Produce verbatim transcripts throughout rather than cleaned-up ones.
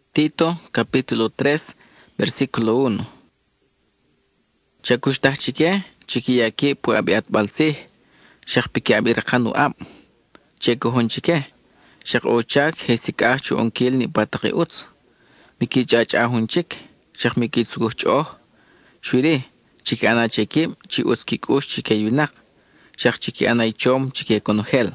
Tito, capítulo tres, versículo uno. Chakushtah chike, chikiyaki puabiat balsi, shak pikiabirkanu ab. Chekuhon chike, shak ochak hesikah chu onkil ni pataki uts. Miki chach ahun chik, shak miki tsuguchoh. Shwiri, chiki ana chekib, chi uskikush chike yunak, shak chiki ana ichom chike konohel.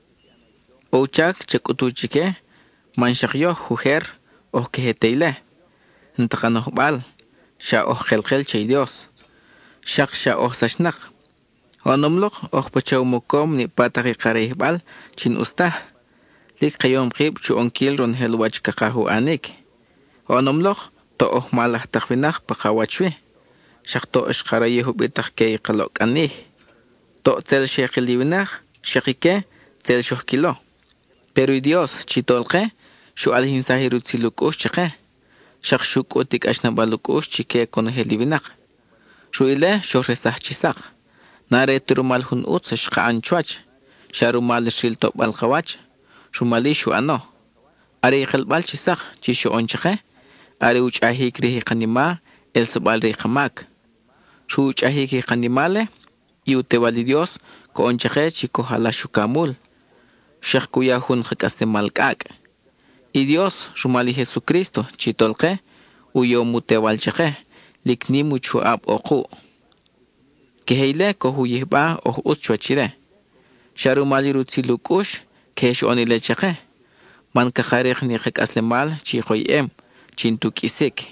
Ochak chekutu chike, man shak yoh hujer, oh keheteile. Ntakanohbal, sha oh khelkhel chay Dios. Shak sha oh sashnak. Onomlok oh pachaw mukom ni pataki karehbal chin ustah. Lik kayom khib chu onkil ron helwach kakahu anik. Onomlok to oh malah takwinak pakawachwi. Shak to ishkarayehu bitak kay kalok anih. To tel shekiliwinak, shekike tel shohkilo. Pero Dios chitolke, shu alhinsahiru tsilukush chike. Shak shuk utik ashnabalukush chike konaheliwinak. Shuile shoresah chisak. Nare turumal hun uts shka anchuach. Sharumal shil top balkawach. Shumali shu ano. Are ikhilbal chisak chishu onchike. Are uchahik rihi kanima el sabal rihamak. Shu uchahik kanimale. Iutewali Dios ko onchike chiko hala shukamul. Shak kuya hun khakastemal kak. Y Dios shumali Jesucristo chitolke. Uyo mutewal chike. Likni mucho ab oku. Keheile kohu yihba oh utchwachire. Sharumali rutzilukush kesh onile chake. Man kakharek ni khek aslemal chihoy em chintuk isik.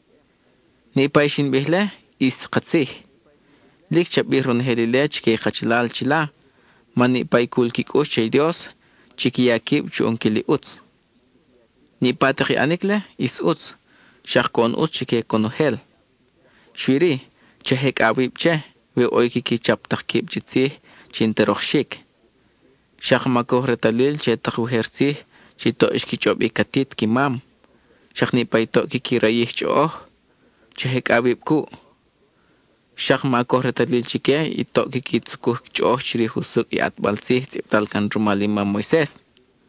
Ni paishin bihle is qatsih. Lik chabirun helile chike khachlal chila. Man ni paikul kikush chay Dios chikiyakib chuonkili uts. Ni pataki anikle is uts. Shakon uts chike konohel. Shwiri, chehek awib che, we oiki ki chaptak kib jitsih, chinterochshik. Shak makoh retalil che takuhersih, chito ishki chob ikatit ki mam. Shak ni paito ki kirayih chooh, chehek awib ku. Shak makoh retalil chike, ito ki kitsukuh chooh chiri husuk i atbalsih tiptal kan rumalima Moises.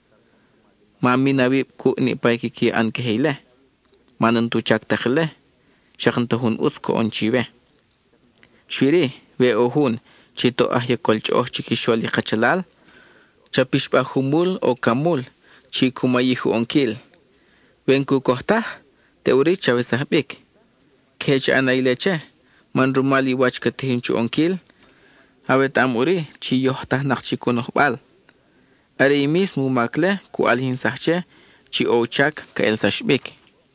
Mami nawib ku ni paiki ki ankeheile. Manantu chak takhile. Shakantahun usko onchive. Shwiri, we ohun, chito ahya kolchoh chikishwali kachalal. Chapishpa humul o kamul, chikumayihu onkil. Wenku kohtah, teuri chavesahbik. Kech anaileche, man rumali wach katihinchu onkil. Awet amuri, chi yohtah nakchikunohbal. Are mismu makle, ku alhin sahche, chi ochak ka el sashbik.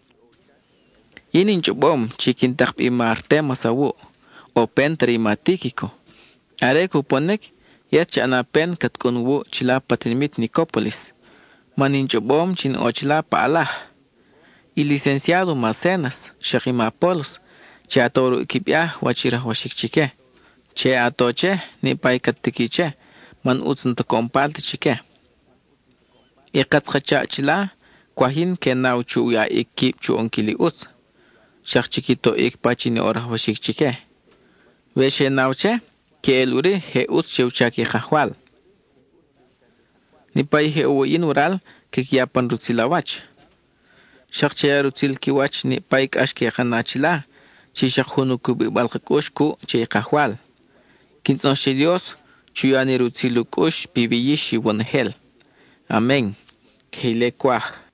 Yinin chubom chikin takpi marte masawu o pen trimatikiko. Are kuponek yat chana pen katkunwu chila patinmit Nicopolis. Manin chubom chin ochila paalah. Y licenciado Macenas, Shakimapolos, che atoru ikipya wachira washikchike. Che atoche ni paikatikiche, man utzunta compalte chike. Ikatkacha chila, kwahin kenau chu ya ikip chu onkili utz. Shak chiquito ik pachini orah washik chike. Veshe nauche, ke eluri he ut cheuchaki jahwal. Ni pai he uwin ural ke kiapan rutsilawach. Shak chea rutsil kiwach ni pai kashke kanachila, chi shak hunu kubi balkakush ku che jahwal. Kintnoshe Dios, chuyani rutsiluk ush pibiyishi wanhel. Amén. Keile kwah.